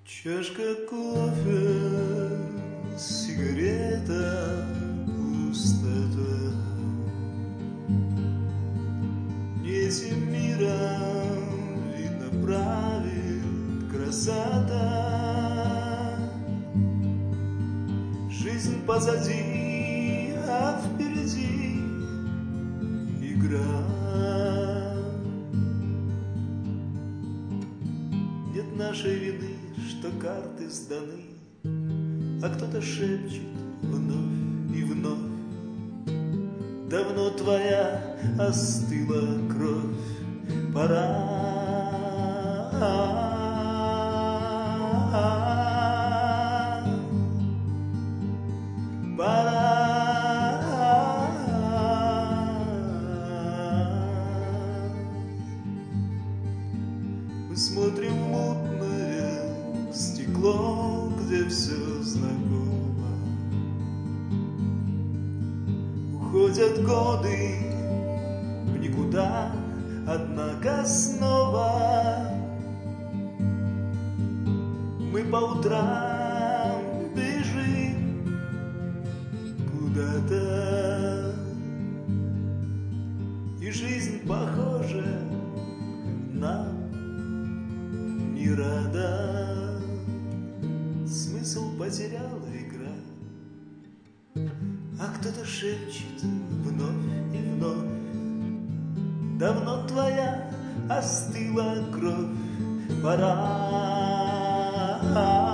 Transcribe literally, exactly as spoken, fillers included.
Чашка кофе, сигарета, пустота. Не этим миром, видно, правит красота. Жизнь позади, а впереди игра. Нет нашей вины, что карты сданы, а кто-то шепчет вновь и вновь: давно твоя остыла кровь, пора. Мы смотрим в мутное стекло, где все знакомо. Уходят годы в никуда, однако снова мы по утрам бежим куда-то, и жизнь похожа на не рада. Смысл потеряла игра, а кто-то шепчет вновь и вновь: давно твоя остыла кровь, пора.